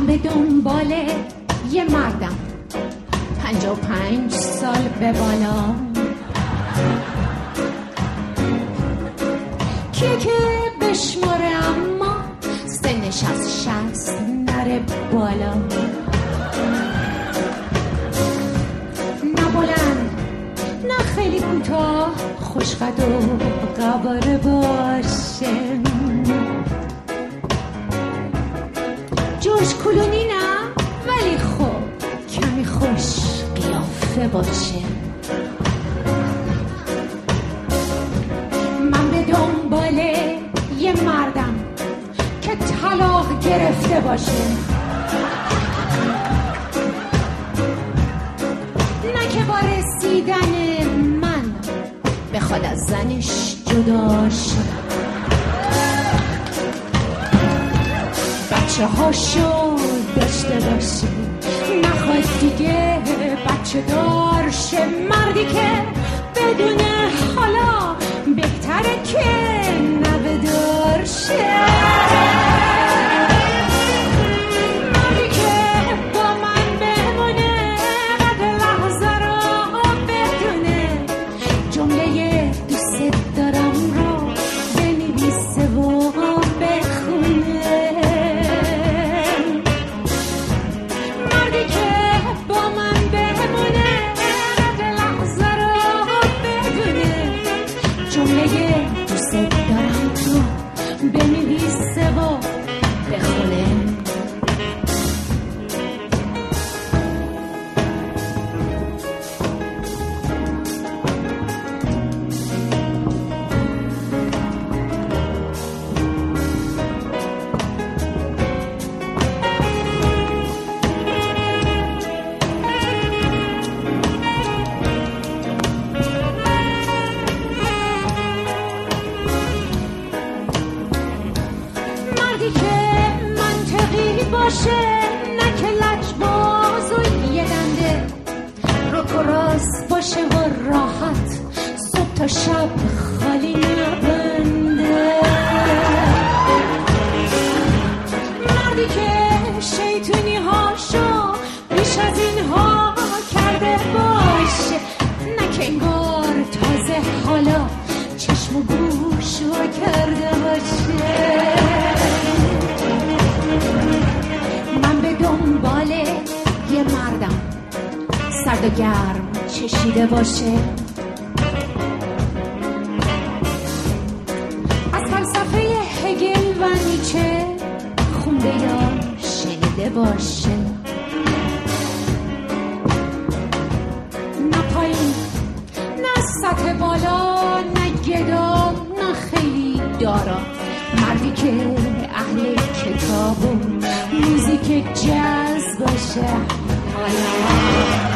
به دنبال یه مردم 55 سال به بالا، کیه که بشماره اما سنش از 60 نره بالا. نه بلند نه خیلی کوتاه، خوشقد و قواره باشه، جوش کلونی نه ولی خب کمی خوش قیافه باشه. من به دنبال یه مردم که طلاق گرفته باشه، نه که با رسیدن من بخواد از زنش جدا شه، بچه هاشو داشته باشه، نخواد دیگه بچه دار شه. مردی که بدونه حالا بهتره که نبدار شه، مردی که با من بمونه قد لحظه رو بدونه، جمله دوست دارم رو بنویسه و بخونه، بنویسه و بخونه. نه که لجباز و یه دنده، رک و راست باشه و راحت صبح تا شب خالی نبنده، مردی که شیطونی هاشو بیش از اینها کرده باشه، نه که انگار تازه حالا چشم و گوش وا کرده باشه. دنبال یه مردم سرد و گرم چشیده باشه، از فلسفه هگل و نیچه خونده یا شنیده باشه، نه پایین نه سطح بالا نه گدا نه خیلی دارا، مردی که اهل کتاب و موزیک جاز باشه حالا.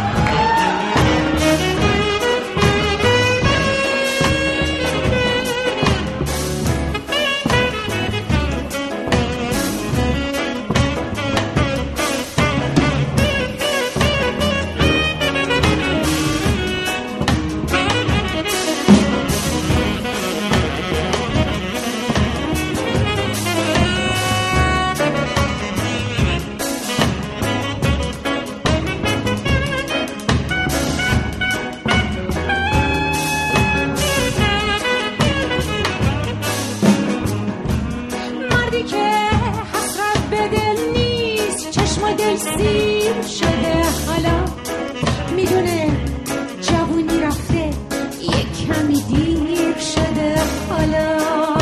سیر شده حالا، میدونه جوونی رفته یک کمی دیر شده حالا،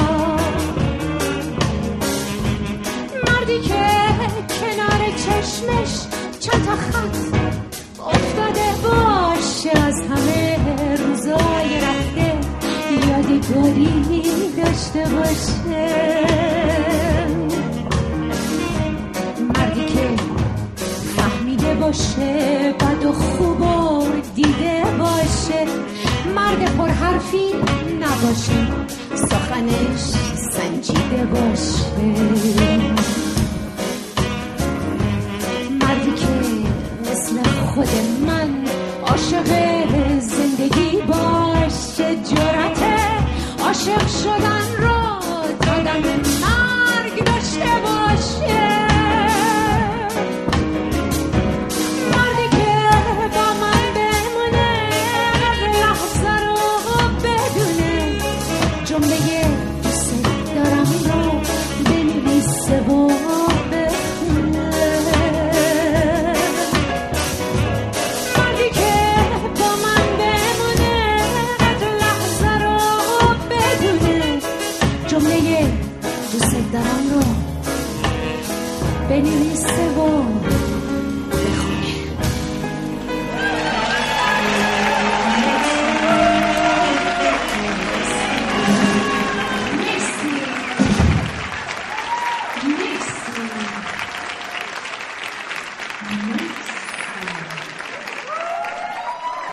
مردی که کنار چشمش چند تا خط افتاده باشه از همه روزای رفته، یادگاری داشته باشه، مردی که باشه بد و خوب و دیده باشه، مرد پرحرفی نباشه سخنش سنجیده باشه، مردی که مثل خود من عاشق زندگی باشه، جرأت عاشق شدن